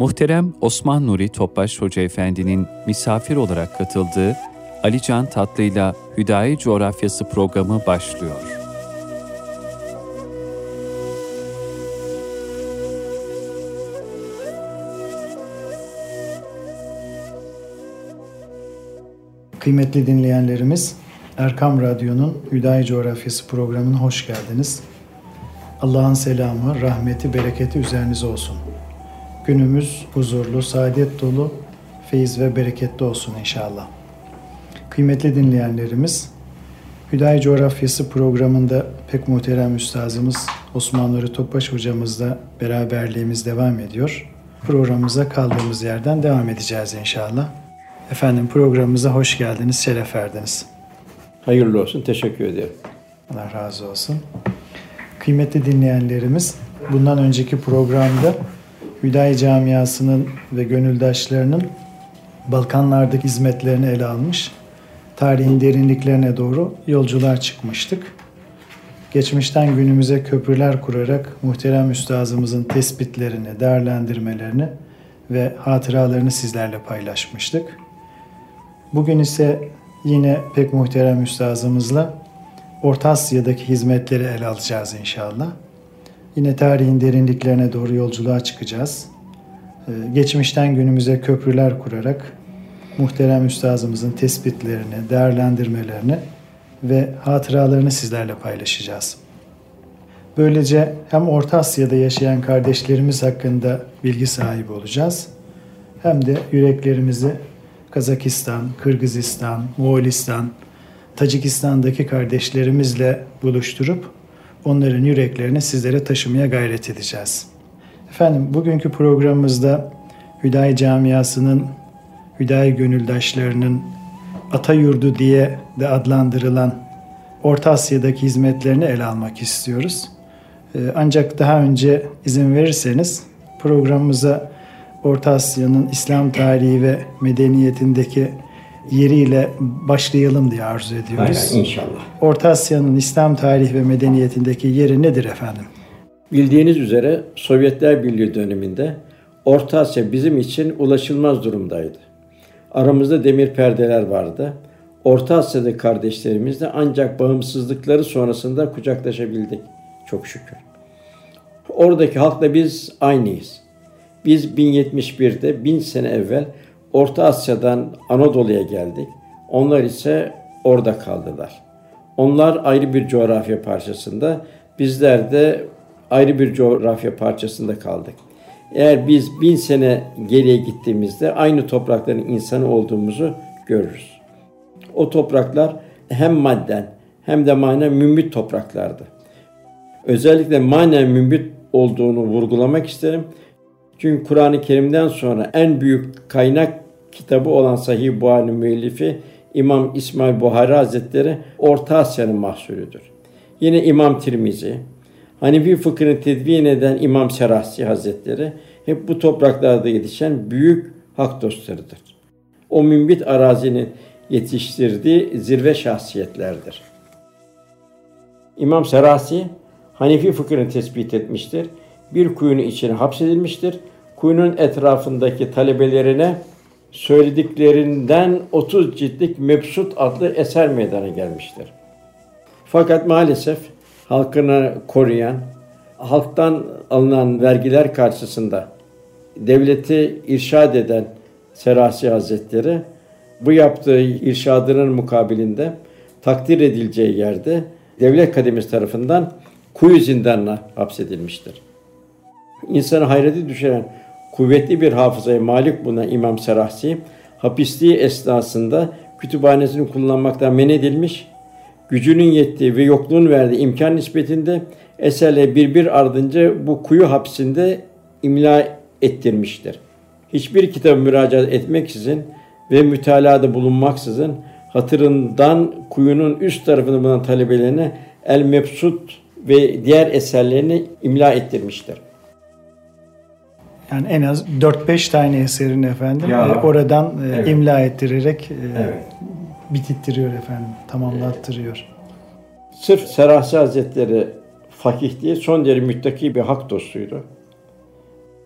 Muhterem Osman Nuri Topbaş Hoca Efendi'nin misafir olarak katıldığı Ali Can Tatlı'yla Hüdayi Coğrafyası programı başlıyor. Kıymetli dinleyenlerimiz, Erkam Radyo'nun Hüdayi Coğrafyası programına hoş geldiniz. Allah'ın selamı, rahmeti, bereketi üzerinize olsun. Günümüz huzurlu, saadet dolu, feyiz ve bereketli olsun inşallah. Kıymetli dinleyenlerimiz, Hüdayi Coğrafyası programında pek muhterem üstazımız Osman Nuri Topbaş hocamızla beraberliğimiz devam ediyor. Programımıza kaldığımız yerden devam edeceğiz inşallah. Efendim programımıza hoş geldiniz, şeref verdiniz. Hayırlı olsun, teşekkür ederim. Allah razı olsun. Kıymetli dinleyenlerimiz, bundan önceki programda Hüdayi Camiası'nın ve gönüldaşlarının Balkanlardaki hizmetlerini ele almış, tarihin derinliklerine doğru yolculuğa çıkmıştık. Geçmişten günümüze köprüler kurarak muhterem üstazımızın tespitlerini, değerlendirmelerini ve hatıralarını sizlerle paylaşmıştık. Bugün ise yine pek muhterem üstazımızla Orta Asya'daki hizmetleri ele alacağız inşallah. Yine tarihin derinliklerine doğru yolculuğa çıkacağız. Geçmişten günümüze köprüler kurarak muhterem üstazımızın tespitlerini, değerlendirmelerini ve hatıralarını sizlerle paylaşacağız. Böylece hem Orta Asya'da yaşayan kardeşlerimiz hakkında bilgi sahibi olacağız, hem de yüreklerimizi Kazakistan, Kırgızistan, Moğolistan, Tacikistan'daki kardeşlerimizle buluşturup onların yüreklerini sizlere taşımaya gayret edeceğiz. Efendim, bugünkü programımızda Hüdayi Camiası'nın, Hüdayi gönüldaşlarının Atayurdu diye de adlandırılan Orta Asya'daki hizmetlerini ele almak istiyoruz. Ancak daha önce izin verirseniz programımıza Orta Asya'nın İslam tarihi ve medeniyetindeki yeriyle başlayalım diye arzu ediyoruz. Aynen, inşallah. Orta Asya'nın İslam tarihi ve medeniyetindeki yeri nedir efendim? Bildiğiniz üzere Sovyetler Birliği döneminde Orta Asya bizim için ulaşılmaz durumdaydı. Aramızda demir perdeler vardı. Orta Asya'daki kardeşlerimizle ancak bağımsızlıkları sonrasında kucaklaşabildik. Çok şükür. Oradaki halkla biz aynıyız. Biz 1071'de 1000 sene evvel Orta Asya'dan Anadolu'ya geldik. Onlar ise orada kaldılar. Onlar ayrı bir coğrafya parçasında, bizler de ayrı bir coğrafya parçasında kaldık. Eğer biz 1000 sene geriye gittiğimizde aynı toprakların insanı olduğumuzu görürüz. O topraklar hem madden hem de manen mümbit topraklardı. Özellikle manen mümbit olduğunu vurgulamak isterim. Çünkü Kur'an-ı Kerim'den sonra en büyük kaynak kitabı olan Sahih Buhari'nin müellifi İmam İsmail Buhari Hazretleri Orta Asya'nın mahsulüdür. Yine İmam Tirmizi, Hanefi fıkhını tedvin eden İmam Serahsi Hazretleri hep bu topraklarda yetişen büyük hak dostlarıdır. O mümbit arazinin yetiştirdiği zirve şahsiyetlerdir. İmam Serahsi Hanefi fıkhını tespit etmiştir. Bir kuyunun içine hapsedilmiştir. Kuyunun etrafındaki talebelerine söylediklerinden 30 ciltlik Mebsut adlı eser meydana gelmiştir. Fakat maalesef halkını koruyan, halktan alınan vergiler karşısında devleti irşad eden Serahsi Hazretleri bu yaptığı irşadının mukabilinde takdir edileceği yerde devlet kademesi tarafından kuyu zindanına hapsedilmiştir. İnsanı hayrete düşüren kuvvetli bir hafızaya malik bulunan İmam Serahsi, hapisliği esnasında kütüphanesini kullanmaktan men edilmiş, gücünün yettiği ve yokluğun verdiği imkan nispetinde eserleri birbir ardınca bu kuyu hapsinde imla ettirmiştir. Hiçbir kitabı müracaat etmeksizin ve mütalaada bulunmaksızın hatırından kuyunun üst tarafında bulunan talebelerine El-Mebsut ve diğer eserlerini imla ettirmiştir. Yani en az 4-5 tane eserini efendim oradan evet, imla ettirerek evet, bitittiriyor efendim, tamamlattırıyor. Sırf Serahsi Hazretleri fakih değil, son derece müttaki bir hak dostuydu.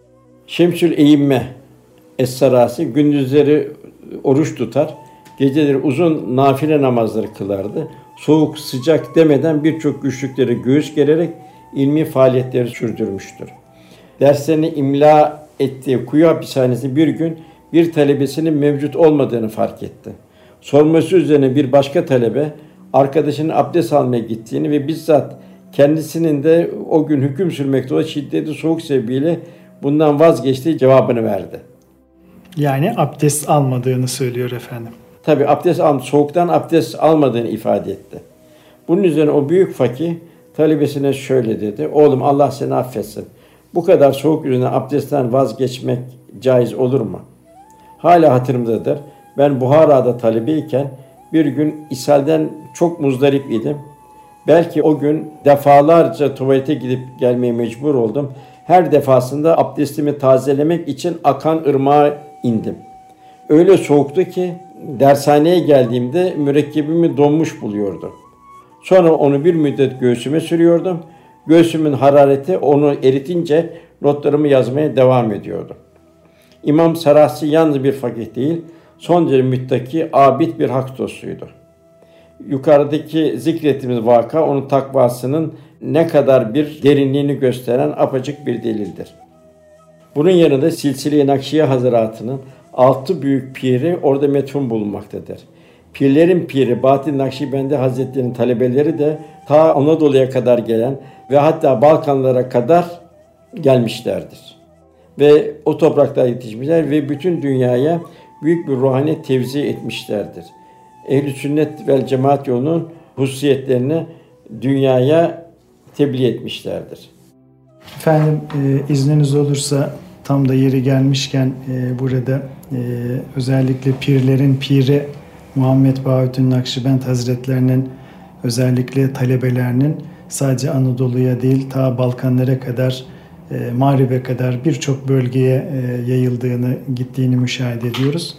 Şemsül Eyyimme Es-Sarasi gündüzleri oruç tutar, geceleri uzun nafile namazları kılardı. Soğuk sıcak demeden birçok güçlükleri göğüs gererek ilmi faaliyetleri sürdürmüştür. Derslerini imla ettiği Kuyu hapishanesinde bir gün bir talebesinin mevcut olmadığını fark etti. Sorması üzerine bir başka talebe arkadaşının abdest almaya gittiğini ve bizzat kendisinin de o gün hüküm sürmekte olan şiddetli soğuk sebebiyle bundan vazgeçtiği cevabını verdi. Yani abdest almadığını söylüyor efendim. Tabi soğuktan abdest almadığını ifade etti. Bunun üzerine o büyük fakih talebesine şöyle dedi: "Oğlum, Allah seni affetsin. Bu kadar soğuk yüzünden abdestten vazgeçmek caiz olur mu? Hala hatırımdadır. Ben Buhara'da talebeyken bir gün ishalden çok muzdarip idim. Belki o gün defalarca tuvalete gidip gelmeye mecbur oldum. Her defasında abdestimi tazelemek için akan ırmağa indim. Öyle soğuktu ki dershaneye geldiğimde mürekkebimi donmuş buluyordum. Sonra onu bir müddet göğsüme sürüyordum. Göğsümün harareti onu eritince notlarımı yazmaya devam ediyordum." İmam Sarasi yalnız bir fakih değil, son derece müttaki, abid bir hak dostuydu. Yukarıdaki zikrettiğimiz vaka onun takvasının ne kadar bir derinliğini gösteren apaçık bir delildir. Bunun yanında Silsile-i Nakşiye Hazretleri'nin 6 büyük piri orada metfun bulunmaktadır. Pirlerin piri Bahattin Nakşibendi Hazretleri'nin talebeleri de ta Anadolu'ya kadar gelen ve hatta Balkanlara kadar gelmişlerdir. Ve o topraklara yetişmişler ve bütün dünyaya büyük bir ruhaniyet tevzi etmişlerdir. Ehl-i sünnet vel cemaat yolunun hususiyetlerini dünyaya tebliğ etmişlerdir. Efendim, izniniz olursa tam da yeri gelmişken burada özellikle pirlerin piri Muhammed Bahattin Nakşibend Hazretlerinin özellikle talebelerinin sadece Anadolu'ya değil ta Balkanlara kadar, Mağrib'e kadar birçok bölgeye yayıldığını, gittiğini müşahede ediyoruz.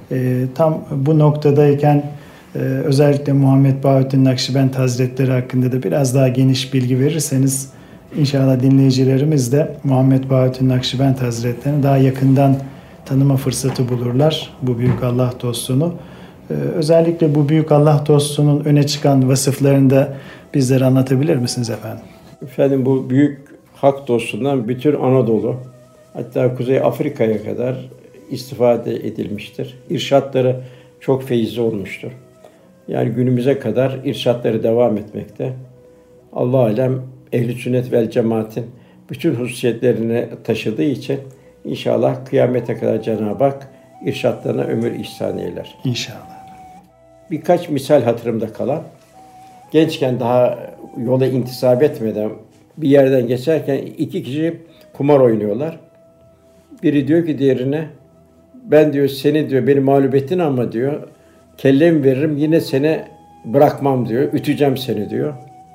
Tam bu noktadayken özellikle Muhammed Bahattin Nakşibend Hazretleri hakkında da biraz daha geniş bilgi verirseniz inşallah dinleyicilerimiz de Muhammed Bahattin Nakşibend Hazretleri'ni daha yakından tanıma fırsatı bulurlar, bu büyük Allah dostunu. Özellikle bu büyük Allah dostunun öne çıkan vasıflarını da bizlere anlatabilir misiniz efendim? Efendim, bu büyük hak dostundan bütün Anadolu, hatta Kuzey Afrika'ya kadar istifade edilmiştir. İrşatları çok feyizli olmuştur. Yani günümüze kadar irşatları devam etmekte. Allah alem Ehl-i Sünnet vel Cemaat'in bütün hususiyetlerini taşıdığı için inşallah kıyamete kadar Cenab-ı Hak irşatlarına ömür ihsan eyler. İnşallah. Birkaç misal hatırımda kalan, gençken daha yola intisap etmeden bir yerden geçerken 2 kişi kumar oynuyorlar. Biri diyor ki diğerine, "Ben diyor seni diyor beni mağlup ettin ama diyor kellemi veririm yine seni bırakmam diyor. Üteceğim seni diyor."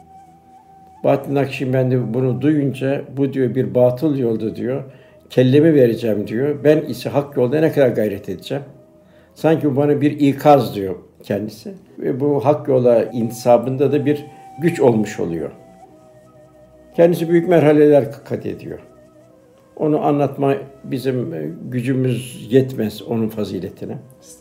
Bahattin Nakşibendi bunu duyunca bu diyor bir batıl yolda diyor. Kellemi vereceğim diyor. Ben ise hak yolda ne kadar gayret edeceğim. Sanki bana bir ikaz diyor kendisi. Ve bu hak yola intisabında da bir güç olmuş oluyor. Kendisi büyük merhaleler kat ediyor. Onu anlatma bizim gücümüz yetmez onun faziletine.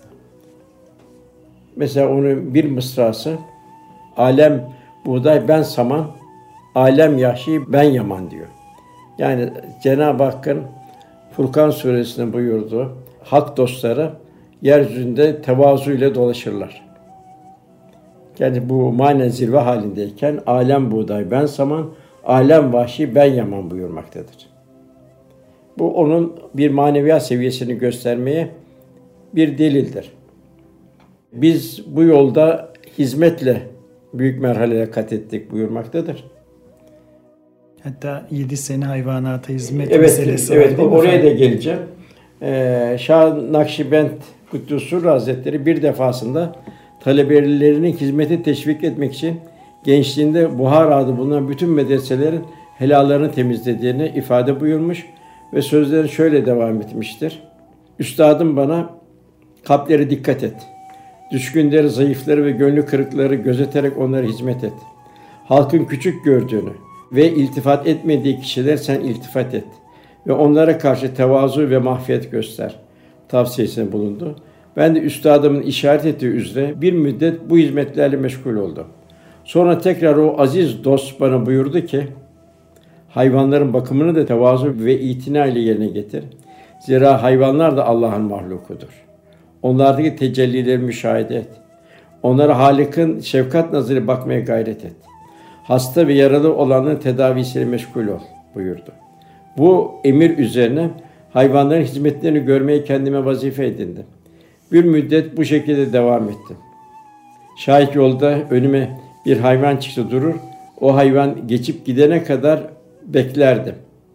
Mesela onun bir mısrası, "Alem buğday ben saman, alem yahşi ben yaman" diyor. Yani Cenab-ı Hakk'ın Furkan suresinde buyurduğu hak dostları yeryüzünde tevazu ile dolaşırlar. Yani bu manen zirve halindeyken alem buğday ben saman, alem vahşi ben yaman buyurmaktadır. Bu onun bir maneviyat seviyesini göstermeye bir delildir. Biz bu yolda hizmetle büyük merhaleye kat ettik buyurmaktadır. Hatta 7 sene hayvanata hizmet meselesi var. Evet, oraya da geleceğim. Şah Nakşibend Kuddüs'ün Hazretleri bir defasında talebelerinin hizmete teşvik etmek için gençliğinde Buhara'da bulunan bütün medreselerin helallarını temizlediğini ifade buyurmuş ve sözleri şöyle devam etmiştir. "Üstadım bana kalplere dikkat et. Düşkünleri, zayıfları ve gönlü kırıkları gözeterek onlara hizmet et. Halkın küçük gördüğünü ve iltifat etmediği kişiler sen iltifat et. ve onlara karşı tevazu ve mahfiyet göster tavsiyesinde bulundu. Ben de üstadımın işaret ettiği üzere bir müddet bu hizmetlerle meşgul oldum. Sonra tekrar o aziz dost bana buyurdu ki, hayvanların bakımını da tevazu ve itina ile yerine getir. Zira hayvanlar da Allah'ın mahlukudur. Onlardaki tecellileri müşahede et. Onlara Halık'ın şefkat nazarıyla bakmaya gayret et. Hasta ve yaralı olanların tedavisiyle meşgul ol buyurdu. Bu emir üzerine hayvanların hizmetlerini görmeyi kendime vazife edindim. Bir müddet bu şekilde devam ettim. Şayet yolda önüme bir hayvan çıktı durur, o hayvan geçip gidene kadar beklerdim.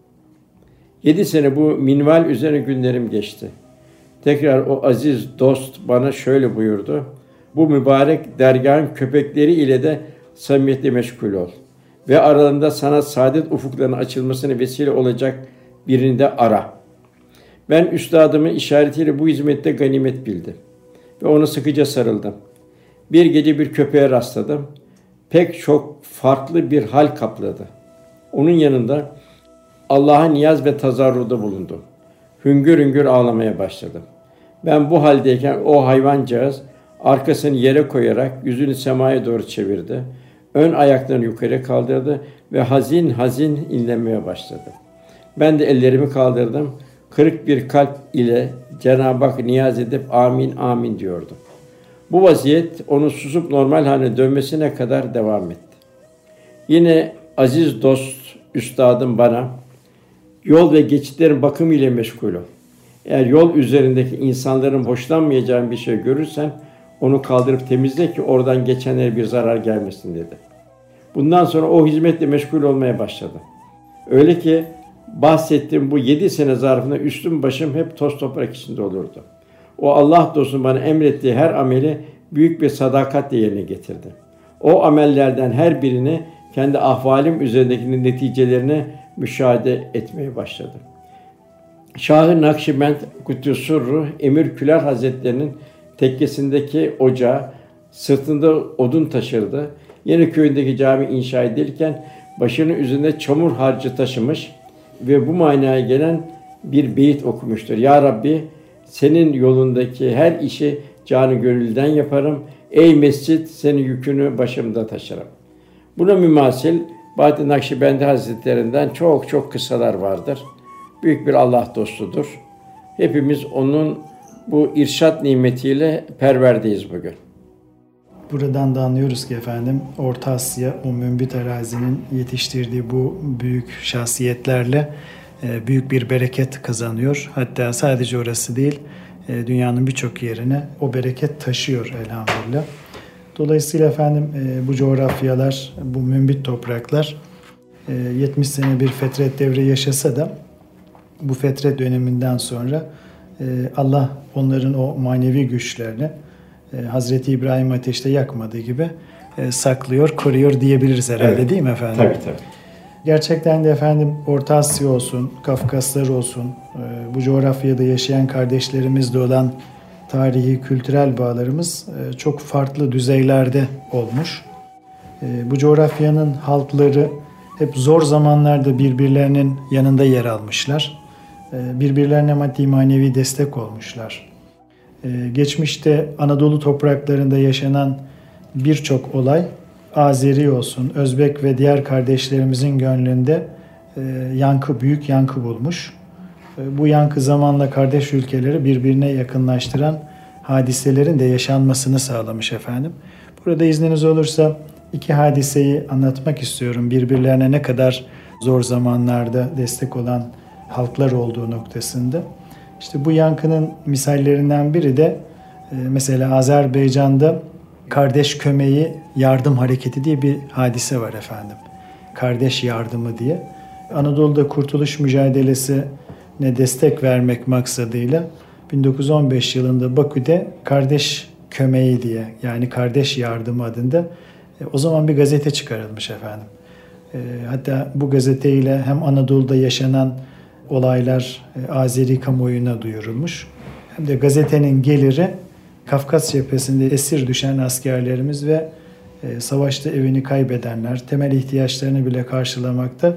7 sene bu minval üzerine günlerim geçti. Tekrar o aziz dost bana şöyle buyurdu. Bu mübarek dergâhın köpekleri ile de samimiyetle meşgul ol. Ve aralarında sana saadet ufuklarının açılmasına vesile olacak birini de ara. Ben üstadımın işaretiyle bu hizmette ganimet bildim. Ve ona sıkıca sarıldım. Bir gece bir köpeğe rastladım. Pek çok farklı bir hal kapladı. Onun yanında Allah'a niyaz ve tazarruda bulundum. Hüngür hüngür ağlamaya başladım. Ben bu haldeyken o hayvancağız arkasını yere koyarak yüzünü semaya doğru çevirdi. Ön ayaklarını yukarı kaldırdı ve hazin hazin inlemeye başladı. Ben de ellerimi kaldırdım. Kırık bir kalp ile Cenab-ı Hak niyaz edip amin amin diyordum. Bu vaziyet onun susup normal haline dönmesine kadar devam etti. Yine aziz dost üstadım bana yol ve geçitlerin bakımı ile meşgul ol. Eğer yol üzerindeki insanların hoşlanmayacağı bir şey görürsen onu kaldırıp temizle ki oradan geçenlere bir zarar gelmesin dedi. Bundan sonra o hizmetle meşgul olmaya başladım. Öyle ki bahsettiğim bu 7 sene zarfında üstüm başım hep toz toprak içinde olurdu. O Allah dostunun bana emrettiği her ameli büyük bir sadakatle yerine getirdi. O amellerden her birini kendi ahvalim üzerindeki neticelerini müşahede etmeye başladım. Şah-ı Nakşibend Kuddüs'ür-Ruh Emir Külah Hazretleri'nin tekkesindeki ocağı sırtında odun taşırdı. Yeni köyündeki cami inşa edilirken başının üzerinde çamur harcı taşımış ve bu manaya gelen bir beyit okumuştur. Ya Rabbi, senin yolundaki her işi canı gönülden yaparım. Ey mescit, senin yükünü başımda taşırım. Buna mümasil Bahattin Nakşibendi Hazretlerinden çok kıssalar vardır. Büyük bir Allah dostudur. Hepimiz onun bu irşad nimetiyle perverdeyiz bugün. Buradan da anlıyoruz ki efendim Orta Asya, o mümbit arazinin yetiştirdiği bu büyük şahsiyetlerle büyük bir bereket kazanıyor. Hatta sadece orası değil, dünyanın birçok yerine o bereket taşıyor elhamdülillah. Dolayısıyla efendim bu coğrafyalar, bu mümbit topraklar 70 sene bir fetret devri yaşasa da bu fetret döneminden sonra Allah onların o manevi güçlerini Hazreti İbrahim ateşte yakmadığı gibi saklıyor, koruyor diyebiliriz herhalde, evet. Değil mi efendim? Tabii. Gerçekten de efendim Orta Asya olsun, Kafkaslar olsun, bu coğrafyada yaşayan kardeşlerimizle olan tarihi, kültürel bağlarımız çok farklı düzeylerde olmuş. Bu coğrafyanın halkları hep zor zamanlarda birbirlerinin yanında yer almışlar. Birbirlerine maddi manevi destek olmuşlar. Geçmişte Anadolu topraklarında yaşanan birçok olay Azeri olsun, Özbek ve diğer kardeşlerimizin gönlünde büyük yankı bulmuş. Bu yankı zamanla kardeş ülkeleri birbirine yakınlaştıran hadiselerin de yaşanmasını sağlamış efendim. Burada izniniz olursa 2 hadiseyi anlatmak istiyorum. Birbirlerine ne kadar zor zamanlarda destek olan halklar olduğu noktasında. İşte bu yankının misallerinden biri de mesela Azerbaycan'da Kardeş Kömeği Yardım Hareketi diye bir hadise var efendim. Kardeş yardımı diye. Anadolu'da kurtuluş mücadelesine destek vermek maksadıyla 1915 yılında Bakü'de Kardeş Kömeği diye, yani Kardeş Yardımı adında o zaman bir gazete çıkarılmış efendim. Hatta bu gazeteyle hem Anadolu'da yaşanan olaylar Azeri kamuoyuna duyurulmuş. Hem de gazetenin geliri Kafkas cephesinde esir düşen askerlerimiz ve savaşta evini kaybedenler, temel ihtiyaçlarını bile karşılamakta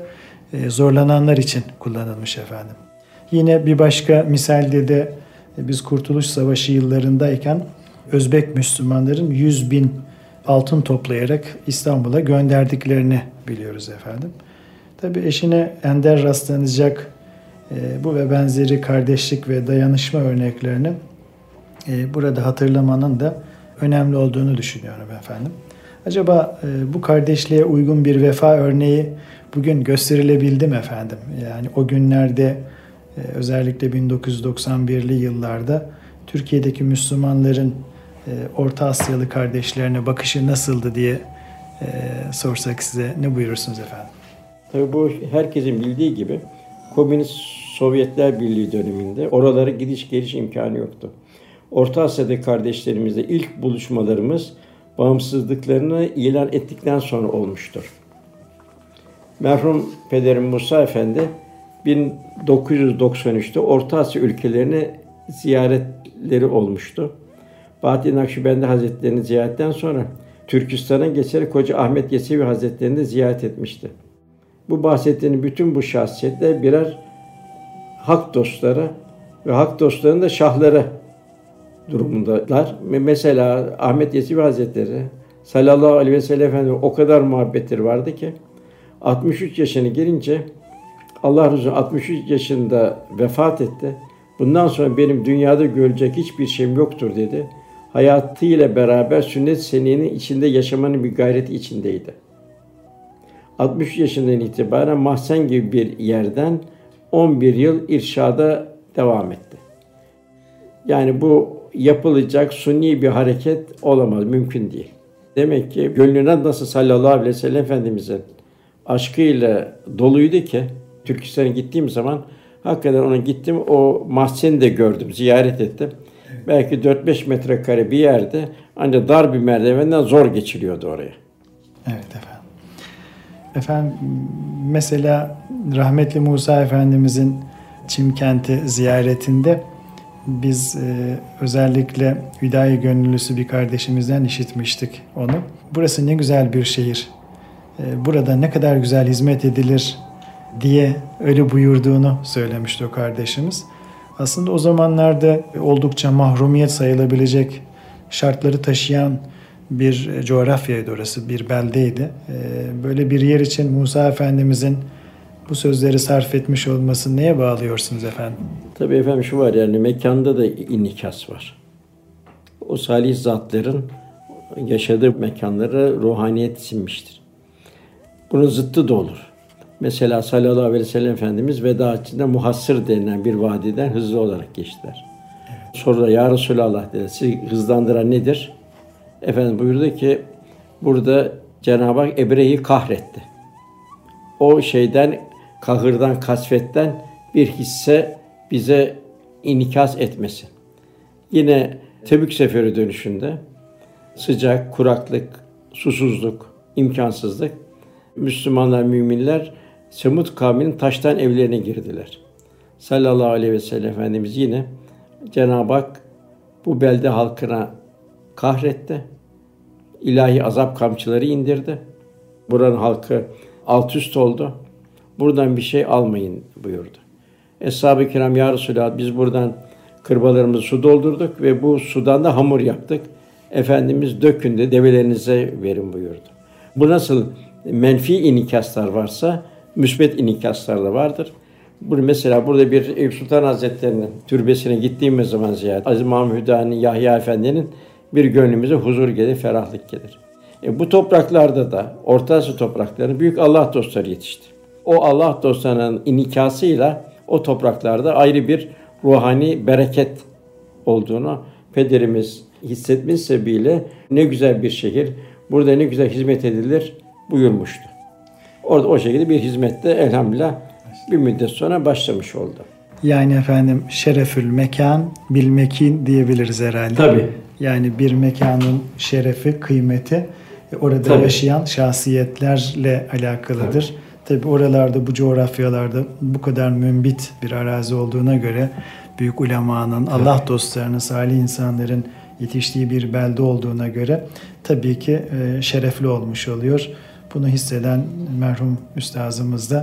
zorlananlar için kullanılmış efendim. Yine bir başka misalde de biz Kurtuluş Savaşı yıllarındayken Özbek Müslümanların 100.000 altın toplayarak İstanbul'a gönderdiklerini biliyoruz efendim. Tabii eşine ender rastlanacak bu ve benzeri kardeşlik ve dayanışma örneklerini burada hatırlamanın da önemli olduğunu düşünüyorum efendim. Acaba bu kardeşliğe uygun bir vefa örneği bugün gösterilebildi mi efendim? Yani o günlerde özellikle 1991'li yıllarda Türkiye'deki Müslümanların Orta Asyalı kardeşlerine bakışı nasıldı diye sorsak size ne buyurursunuz efendim? Tabii bu herkesin bildiği gibi Komünist Sovyetler Birliği döneminde oralara gidiş geliş imkanı yoktu. Orta Asya'daki kardeşlerimizle ilk buluşmalarımız bağımsızlıklarını ilan ettikten sonra olmuştur. Merhum Pederim Musa Efendi 1993'te Orta Asya ülkelerine ziyaretleri olmuştu. Bahattin Nakşibendi Hazretleri'ni ziyaretten sonra Türkistan'a geçerek Hoca Ahmet Yesevi Hazretleri'ni de ziyaret etmişti. Bu bahsettiğim bütün bu şahsiyetler birer hak dostları ve hak dostlarının da şahları durumundalar. Mesela Ahmet Yesevi Hazretleri sallallahu aleyhi ve sellem Efendimiz o kadar muhabbetleri vardı ki 63 yaşına gelince Allah Resulü 63 yaşında vefat etti. Bundan sonra benim dünyada görecek hiçbir şeyim yoktur dedi. Hayatıyla beraber sünnet seniyyenin içinde yaşamanın bir gayreti içindeydi. 63 yaşından itibaren mahzen gibi bir yerden 11 yıl irşada devam etti. Yani bu yapılacak suni bir hareket olamaz, mümkün değil. Demek ki gönlüne nasıl sallallahu aleyhi ve sellem Efendimiz'in aşkıyla doluydu ki Türkistan'a gittiğim zaman hakikaten ona gittim, o mahzeni de gördüm, ziyaret ettim. Evet. Belki 4-5 metrekare bir yerde ancak dar bir merdivenden zor geçiliyordu oraya. Evet efendim. Efendim mesela rahmetli Musa Efendimizin Çimkent'i ziyaretinde biz özellikle Hüdayi Gönüllüsü bir kardeşimizden işitmiştik onu. Burası ne güzel bir şehir. Burada ne kadar güzel hizmet edilir diye öyle buyurduğunu söylemişti o kardeşimiz. Aslında o zamanlarda oldukça mahrumiyet sayılabilecek şartları taşıyan bir coğrafyaydı orası, bir beldeydi. Böyle bir yer için Musa Efendimizin bu sözleri sarf etmiş olmasını neye bağlıyorsunuz efendim? Tabii efendim şu var, yani mekanda da inikas var. O salih zatların yaşadığı mekanlara ruhaniyet sinmiştir. Bunun zıttı da olur. Mesela sallallahu aleyhi ve sellem Efendimiz veda hacında Muhassır denilen bir vadiden hızlı olarak geçtiler. Evet. Sonra ya Resulallah dedi, sizi hızlandıran nedir? Efendim buyurdu ki burada Cenab-ı Hak Ebrehe'yi kahretti. O şeyden, kahırdan, kasvetten bir hisse bize inikas etmesin. Yine Tebük Seferi dönüşünde sıcak, kuraklık, susuzluk, imkansızlık, Müslümanlar, müminler Semud kavminin taştan evlerine girdiler. Sallallahu aleyhi ve sellem Efendimiz yine Cenab-ı Hak bu belde halkına kahretti. İlahi azap kamçıları indirdi. Buranın halkı alt üst oldu. Buradan bir şey almayın buyurdu. Eshab-ı kiram ya Resulallah biz buradan kırbalarımızı su doldurduk ve bu sudan da hamur yaptık. Efendimiz dökün de develerinize verin buyurdu. Bu nasıl menfi inikaslar varsa müsbet inikaslar da vardır. Mesela burada bir Eyüp Sultan Hazretleri'nin türbesine gittiğimiz zaman ziyaret, Aziz Mahmud Hüdayi'nin, Yahya Efendi'nin bir gönlümüze huzur gelir, ferahlık gelir. Bu topraklarda da, Orta Asya topraklarında büyük Allah dostları yetişti. O Allah dostlarının inikasıyla o topraklarda ayrı bir ruhani bereket olduğunu pederimiz hissetmesi sebebiyle ne güzel bir şehir, burada ne güzel hizmet edilir buyurmuştu. Orada o şekilde bir hizmette elhamdülillah bir müddet sonra başlamış oldu. Yani efendim şerefül mekan bil mekin diyebiliriz herhalde. Tabii. Yani bir mekanın şerefi, kıymeti orada Tabii. yaşayan şahsiyetlerle alakalıdır. Tabii oralarda, bu coğrafyalarda bu kadar mümbit bir arazi olduğuna göre büyük ulemanın, Allah dostlarının, salih insanların yetiştiği bir belde olduğuna göre tabii ki şerefli olmuş oluyor. Bunu hisseden merhum üstazımız da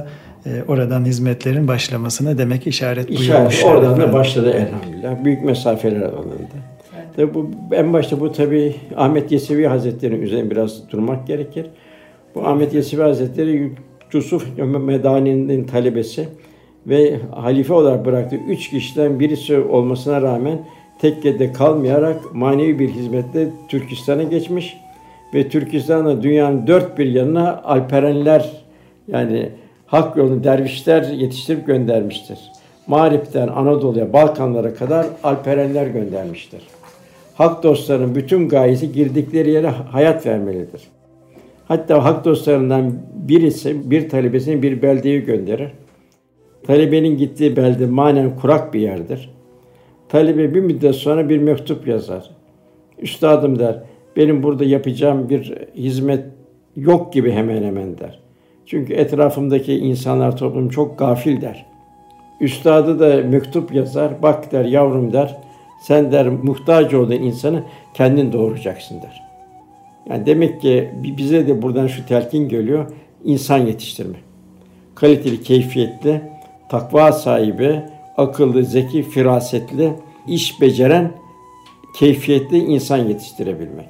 oradan hizmetlerin başlamasına demek işaret buyurmuş. İşaret oradan da başladı elhamdülillah. Büyük mesafeler alanında. Tabii bu en başta bu tabii Ahmet Yesevi Hazretleri'nin üzerine biraz durmak gerekir. Bu Ahmet Yesevi Hazretleri Yusuf Medani'nin talebesi ve halife olarak bıraktığı 3 kişiden birisi olmasına rağmen tekkede kalmayarak manevi bir hizmetle Türkistan'a geçmiş ve Türkistan'da dünyanın dört bir yanına alperenler, yani hak yolunu dervişler yetiştirip göndermiştir. Mağrip'ten Anadolu'ya, Balkanlara kadar alperenler göndermiştir. Hak dostlarının bütün gayesi girdikleri yere hayat vermelidir. Hatta hak dostlarından birisi, bir talebesini bir beldeye gönderir. Talebenin gittiği belde manen kurak bir yerdir. Talebe bir müddet sonra bir mektup yazar. Üstadım der, benim burada yapacağım bir hizmet yok gibi hemen hemen der. Çünkü etrafımdaki insanlar, toplum çok gafil der. Üstadı da mektup yazar, bak der yavrum der, sen der muhtaç olduğun insanı kendin doğuracaksın der. Yani demek ki bize de buradan şu telkin geliyor, insan yetiştirme. Kaliteli, keyfiyetli, takva sahibi, akıllı, zeki, firasetli, iş beceren, keyfiyetli insan yetiştirebilmek.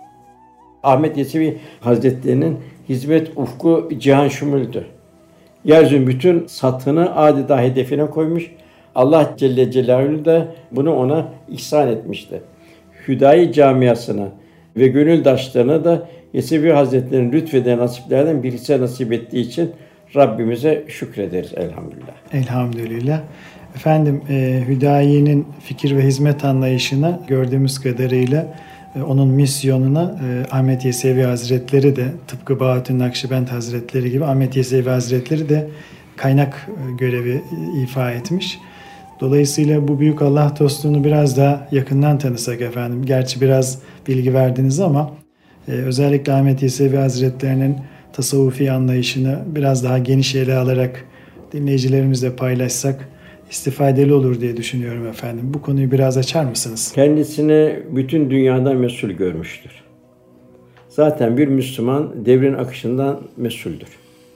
Ahmet Yesevi Hazretleri'nin hizmet ufku cihan şumüldü. Yeryüzünün bütün sathını adeta hedefine koymuş. Allah Celle Celaluhu da bunu ona ihsan etmişti. Hüdayi camiasına ve gönüldaşlarına da Yesevi Hazretleri'nin lütfeden nasiplerden birisi nasip ettiği için Rabbimize şükrederiz elhamdülillah. Elhamdülillah. Efendim, Hüdayi'nin fikir ve hizmet anlayışına gördüğümüz kadarıyla onun misyonuna Ahmet Yesevi Hazretleri de tıpkı Bahattin Nakşibend Hazretleri gibi Ahmet Yesevi Hazretleri de kaynak görevi ifa etmiş. Dolayısıyla bu büyük Allah dostluğunu biraz daha yakından tanısak efendim. Gerçi biraz bilgi verdiniz ama özellikle Ahmet Yesevi Hazretlerinin tasavvufi anlayışını biraz daha geniş ele alarak dinleyicilerimizle paylaşsak istifadeli olur diye düşünüyorum efendim. Bu konuyu biraz açar mısınız? Kendisini bütün dünyadan mesul görmüştür. Zaten bir Müslüman devrin akışından mesuldür.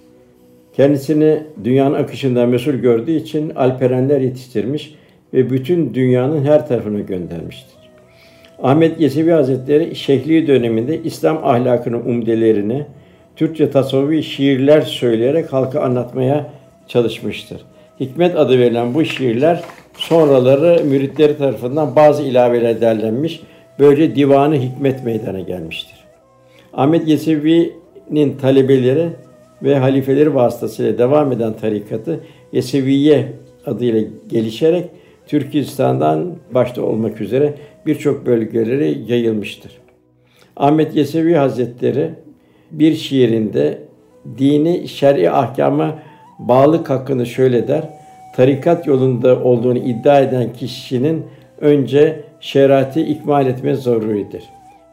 Kendisini dünyanın akışından mesul gördüğü için alperenler yetiştirmiş ve bütün dünyanın her tarafına göndermiştir. Ahmet Yesevi Hazretleri Şeyhliği döneminde İslam ahlakının umdelerini Türkçe tasavvufi şiirler söyleyerek halka anlatmaya çalışmıştır. Hikmet adı verilen bu şiirler sonraları müritleri tarafından bazı ilaveler derlenmiş, böylece divanı hikmet meydana gelmiştir. Ahmet Yesevi'nin talebeleri ve halifeleri vasıtasıyla devam eden tarikatı Yeseviye adıyla gelişerek Türkistan'dan başta olmak üzere birçok bölgelere yayılmıştır. Ahmet Yesevi Hazretleri bir şiirinde dini şer'i ahkâma bağlılık hakkında şöyle der: tarikat yolunda olduğunu iddia eden kişinin önce şeriatı ikmal etmesi zaruridir.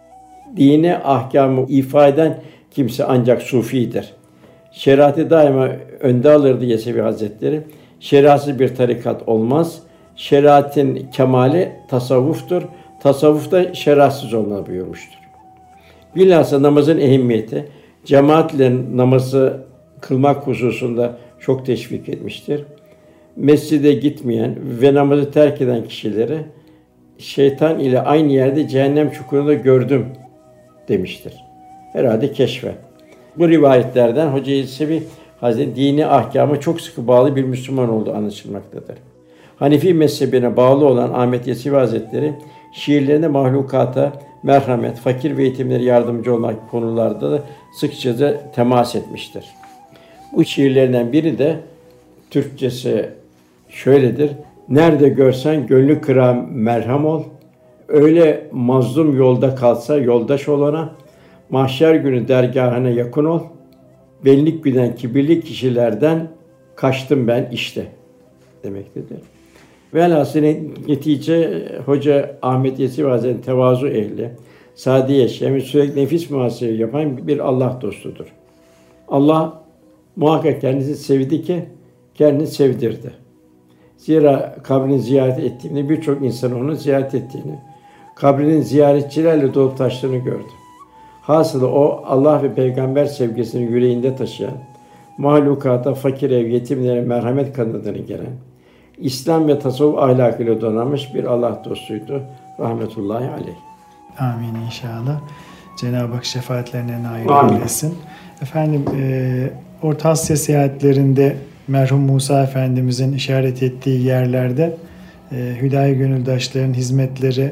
Dini ahkâmı ifa eden kimse ancak sufidir. Şeriatı daima önde alırdı Yesevi Hazretleri. Şeriatsız bir tarikat olmaz. Şeriatın kemali tasavvuftur. Tasavvuf da şeriatsız olmalı buyurmuştur. Bilhassa namazın ehemmiyeti, cemaatle namazı kılmak hususunda çok teşvik etmiştir. Mescide gitmeyen ve namazı terk eden kişileri şeytan ile aynı yerde cehennem çukurunda gördüm demiştir. Herhalde keşfe. Bu rivayetlerden Hoca Yesevi Hazretleri dini ahkâma çok sıkı bağlı bir Müslüman olduğu anlaşılmaktadır. Hanefi mezhebine bağlı olan Ahmet Yesevi Hazretleri şiirlerinde mahlukata merhamet, fakir ve yetimlere yardımcı olmak konularda da sıkça temas etmiştir. Bu şiirlerinden biri de Türkçesi şöyledir: nerede görsen gönlü kıran merham ol, öyle mazlum yolda kalsa yoldaş olana, mahşer günü dergâhına yakın ol, benlik güden kibirli kişilerden kaçtım ben işte demektedir. Velhasıl netice Hoca Ahmet Yesevi Hazretleri tevazu ehli, sade yaşayan, sürekli nefis muhasebe yapan bir Allah dostudur. Allah muhakkak kendisi sevdi ki kendini sevdirdi. Zira kabrini ziyaret ettiğinde birçok insan onu ziyaret ettiğini, kabrinin ziyaretçilerle dolup taştığını gördü. Hasılı o Allah ve peygamber sevgisini yüreğinde taşıyan, mahlukata, fakire, yetimlere merhamet kanadını gelen, İslam ve tasavvuf ahlakıyla donanmış bir Allah dostuydu. Rahmetullahi aleyh. Amin inşallah. Cenab-ı Hak şefaatlerine nail eylesin. Efendim, Orta Asya seyahatlerinde merhum Musa Efendimizin işaret ettiği yerlerde Hüdayi Gönüldaşların hizmetleri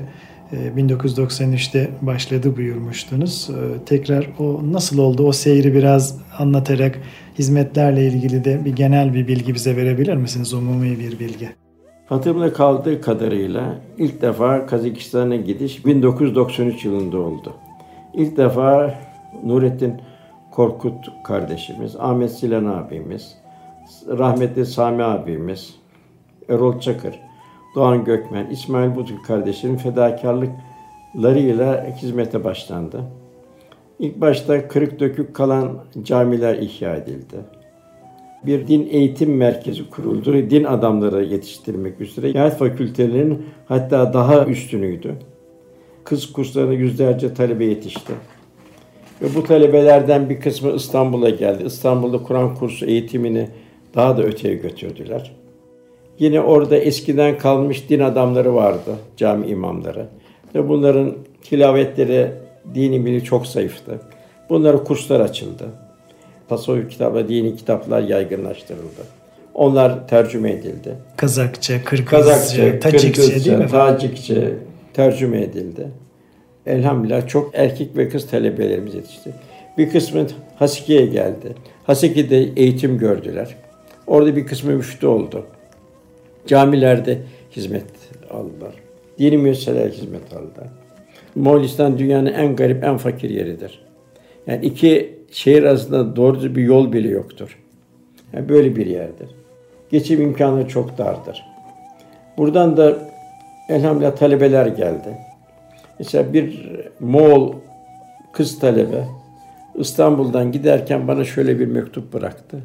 1993'te başladı buyurmuştunuz. Tekrar o nasıl oldu? O seyri biraz anlatarak hizmetlerle ilgili de bir genel bir bilgi bize verebilir misiniz? Umumi bir bilgi. Hatırımda kaldığı kadarıyla ilk defa Kazakistan'a gidiş 1993 yılında oldu. İlk defa Nurettin Korkut kardeşimiz, Ahmet Silan abimiz, rahmetli Sami abimiz, Erol Çakır, Doğan Gökmen, İsmail Butuk kardeşlerin fedakarlıklarıyla hizmete başlandı. İlk başta kırık dökük kalan camiler ihya edildi. Bir din eğitim merkezi kuruldu. Din adamları yetiştirmek üzere. İlahiyat fakültelerinin hatta daha üstünüydü. Kız kurslarına yüzlerce talebe yetişti. Ve bu talebelerden bir kısmı İstanbul'a geldi. İstanbul'da Kur'an kursu eğitimini daha da öteye götürdüler. Yine orada eskiden kalmış din adamları vardı, cami imamları. Ve bunların tilavetleri, dini bilgi çok zayıftı. Bunlara kurslar açıldı. Tasavvuf kitapları, dini kitaplar yaygınlaştırıldı. Onlar tercüme edildi. Kazakça, Kırgızca, Tacikçe değil mi? Tacikçe tercüme edildi. Elhamdülillah çok erkek ve kız talebelerimiz yetişti. Bir kısmı Haseki'ye geldi. Haseki'de eğitim gördüler. Orada bir kısmı müftü oldu. Camilerde hizmet aldılar. Dini müesseseler hizmet aldılar. Moğolistan dünyanın en garip, en fakir yeridir. Yani iki şehir arasında doğru bir yol bile yoktur. Yani böyle bir yerdir. Geçim imkanı çok dardır. Buradan da elhamdülillah talebeler geldi. Mesela bir Moğol kız talebe İstanbul'dan giderken bana şöyle bir mektup bıraktı.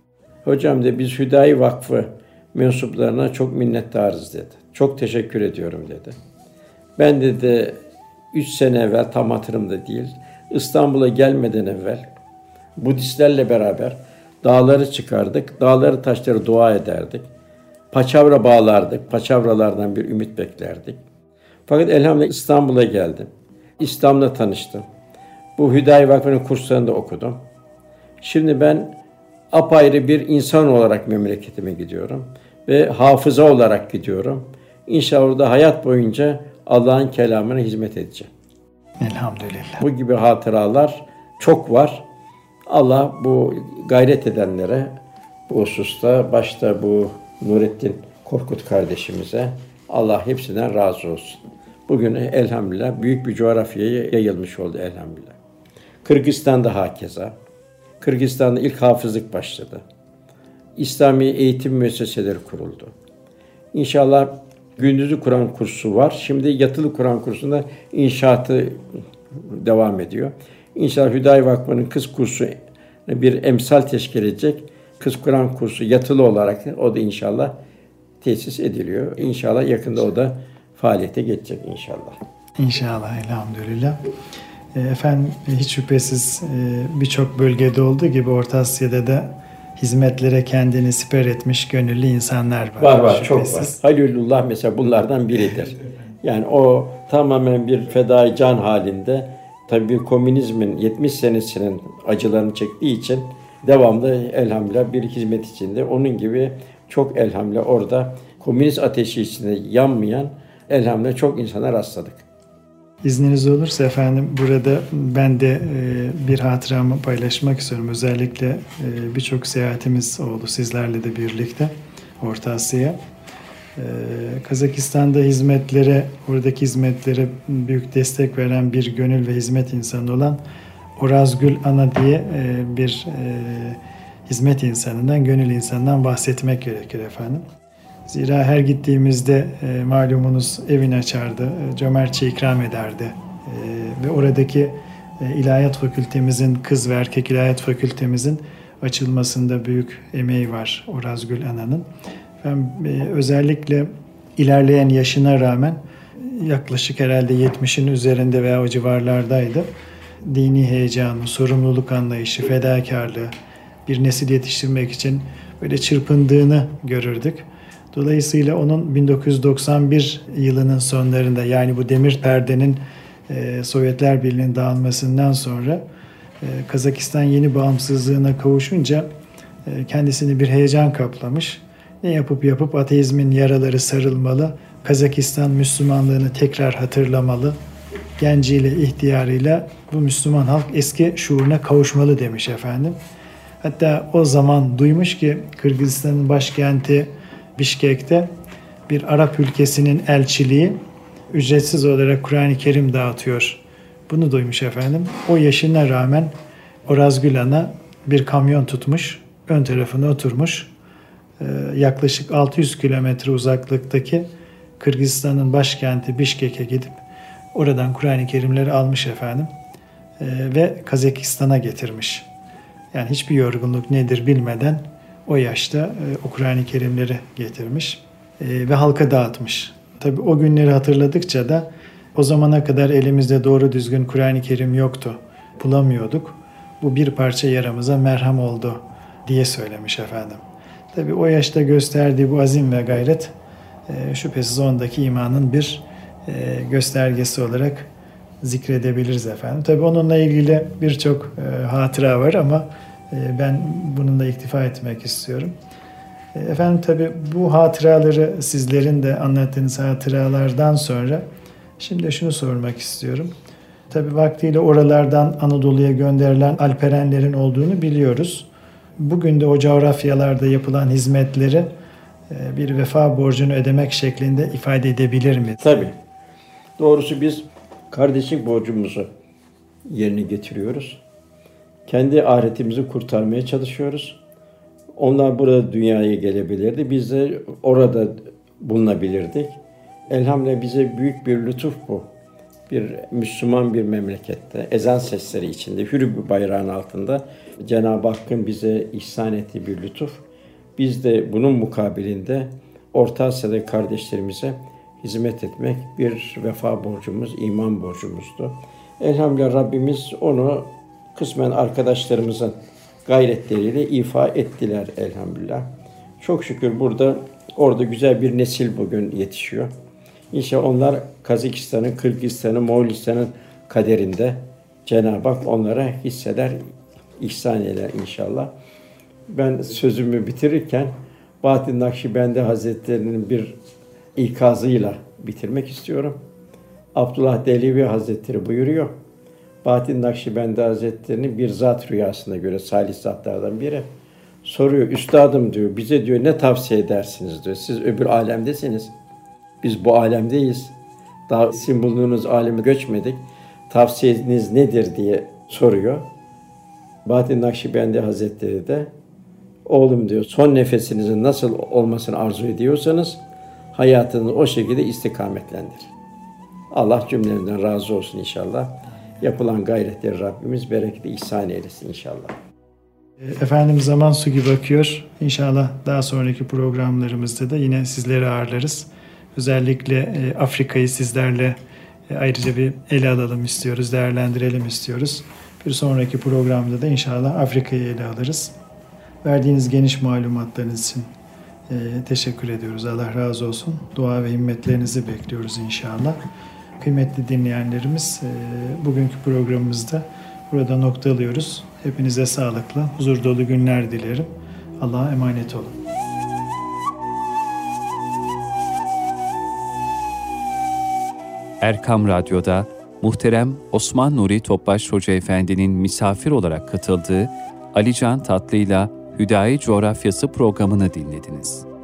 Hocam dedi, biz Hüdayi Vakfı mensuplarına çok minnettarız dedi. Çok teşekkür ediyorum dedi. Ben dedi 3 sene evvel, tam hatırımda değil, İstanbul'a gelmeden evvel Budistlerle beraber dağları çıkardık, dağları taşları dua ederdik. Paçavra bağlardık, paçavralardan bir ümit beklerdik. Fakat elhamdülillah İstanbul'a geldim. İslam'la tanıştım. Bu Hüdayi Vakfı'nın kurslarında okudum. Şimdi ben apayrı bir insan olarak memleketime gidiyorum. Ve hafıza olarak gidiyorum. İnşallah orada hayat boyunca Allah'ın kelamına hizmet edeceğim. Elhamdülillah. Bu gibi hatıralar çok var. Allah bu gayret edenlere bu hususta, başta bu Nurettin Korkut kardeşimize Allah hepsinden razı olsun. Bugün elhamdülillah büyük bir coğrafyaya yayılmış oldu elhamdülillah. Kırgızistan'da hakeza. Kırgızistan'da ilk hafızlık başladı. İslami eğitim müesseseleri kuruldu. İnşallah gündüzü Kur'an kursu var. Şimdi yatılı Kur'an kursunda inşaatı devam ediyor. İnşallah Hüdayi Vakfı'nın kız kursu bir emsal teşkil edecek. Kız Kur'an kursu yatılı olarak o da inşallah tesis ediliyor. İnşallah yakında o da faaliyete geçecek inşallah. İnşallah, elhamdülillah. Efendim hiç şüphesiz birçok bölgede olduğu gibi Orta Asya'da da hizmetlere kendini siper etmiş gönüllü insanlar var. Var, çok var. Halilullah mesela bunlardan biridir. Yani o tamamen bir fedai can halinde. Tabii komünizmin 70 senesinin acılarını çektiği için devamlı elhamdülillah bir hizmet içinde. Onun gibi çok elhamdülillah orada komünist ateşi içinde yanmayan elhamdülillah çok insana rastladık. İzniniz olursa efendim burada ben de bir hatıramı paylaşmak istiyorum. Özellikle birçok seyahatimiz oldu sizlerle de birlikte Orta Asya'ya. Kazakistan'da oradaki hizmetlere büyük destek veren bir gönül ve hizmet insanı olan Orazgül Ana diye bir hizmet insanından, gönül insanından bahsetmek gerekir efendim. Zira her gittiğimizde malumunuz evini açardı, cömertçe ikram ederdi. Ve oradaki ilahiyat fakültemizin, kız ve erkek ilahiyat fakültemizin açılmasında büyük emeği var Orazgül Ana'nın. Özellikle ilerleyen yaşına rağmen yaklaşık herhalde 70'in üzerinde veya o civarlardaydı. Dini heyecanı, sorumluluk anlayışı, fedakarlığı, bir nesil yetiştirmek için böyle çırpındığını görürdük. Dolayısıyla onun 1991 yılının sonlarında, yani bu demir perdenin Sovyetler Birliği'nin dağılmasından sonra Kazakistan yeni bağımsızlığına kavuşunca kendisini bir heyecan kaplamış. Ne yapıp ateizmin yaraları sarılmalı, Kazakistan Müslümanlığını tekrar hatırlamalı, genciyle, ihtiyarıyla bu Müslüman halk eski şuuruna kavuşmalı demiş efendim. Hatta o zaman duymuş ki Kırgızistan'ın başkenti Bişkek'te bir Arap ülkesinin elçiliği ücretsiz olarak Kur'an-ı Kerim dağıtıyor. Bunu duymuş efendim. O yaşına rağmen Orazgülan'a bir kamyon tutmuş, ön tarafına oturmuş. Yaklaşık 600 kilometre uzaklıktaki Kırgızistan'ın başkenti Bişkek'e gidip oradan Kur'an-ı Kerimleri almış efendim ve Kazakistan'a getirmiş. Yani hiçbir yorgunluk nedir bilmeden o yaşta o Kur'an-ı Kerimleri getirmiş ve halka dağıtmış. Tabii o günleri hatırladıkça da o zamana kadar elimizde doğru düzgün Kur'an-ı Kerim yoktu, bulamıyorduk. Bu bir parça yaramıza merhem oldu diye söylemiş efendim. Tabii o yaşta gösterdiği bu azim ve gayret şüphesiz ondaki imanın bir göstergesi olarak zikredebiliriz efendim. Tabii onunla ilgili birçok hatıra var ama ben bununla iktifa etmek istiyorum. Efendim tabii bu hatıraları, sizlerin de anlattığınız hatıralardan sonra şimdi şunu sormak istiyorum. Tabii vaktiyle oralardan Anadolu'ya gönderilen alperenlerin olduğunu biliyoruz. Bugün de o coğrafyalarda yapılan hizmetleri bir vefa borcunu ödemek şeklinde ifade edebilir mi? Tabii. Doğrusu biz kardeşlik borcumuzu yerine getiriyoruz. Kendi ahiretimizi kurtarmaya çalışıyoruz. Onlar burada dünyaya gelebilirdi. Biz de orada bulunabilirdik. Elhamdülillah bize büyük bir lütuf bu. Bir Müslüman bir memlekette, ezan sesleri içinde, hür bir bayrağın altında Cenab-ı Hakk'ın bize ihsan ettiği bir lütuf. Biz de bunun mukabilinde Orta Asya'daki kardeşlerimize hizmet etmek bir vefa borcumuz, iman borcumuzdu. Elhamdülillah Rabbimiz onu kısmen arkadaşlarımızın gayretleriyle ifa ettiler elhamdülillah. Çok şükür orada güzel bir nesil bugün yetişiyor. İnşallah onlar Kazakistan'ın, Kırgızistan'ın, Moğolistan'ın kaderinde Cenab-ı Hak onlara hisseder, ihsan eder inşallah. Ben sözümü bitirirken Bahattin Nakşibendi Hazretleri'nin bir ikazıyla bitirmek istiyorum. Abdullah Dehlevi Hazretleri buyuruyor. Bahattin Nakşibendi Hazretleri'nin bir zat rüyasına göre salih zatlardan biri soruyor. Üstadım diyor, bize diyor ne tavsiye edersiniz diyor. Siz öbür alemdesiniz. Biz bu alemdeyiz. Daha sizin bulunduğunuz aleme göçmedik. Tavsiyeniz nedir diye soruyor. Bahattin Nakşibendi Hazretleri de oğlum diyor, son nefesinizin nasıl olmasını arzu ediyorsanız hayatını o şekilde istikametlendir. Allah cümlelerinden razı olsun inşallah. Yapılan gayretleri Rabbimiz bereketli ihsan eylesin inşallah. Efendim zaman su gibi akıyor. İnşallah daha sonraki programlarımızda da yine sizleri ağırlarız. Özellikle Afrika'yı sizlerle ayrıca bir ele alalım istiyoruz, değerlendirelim istiyoruz. Bir sonraki programda da inşallah Afrika'yı ele alırız. Verdiğiniz geniş malumatlarınız için teşekkür ediyoruz. Allah razı olsun. Dua ve himmetlerinizi bekliyoruz inşallah. Kıymetli dinleyenlerimiz, bugünkü programımızda burada noktalıyoruz. Hepinize sağlıklı, huzur dolu günler dilerim. Allah'a emanet olun. Erkam Radyo'da muhterem Osman Nuri Topbaş Hoca Efendi'nin misafir olarak katıldığı Ali Can Tatlı'yla Hüdayi Coğrafyası programını dinlediniz.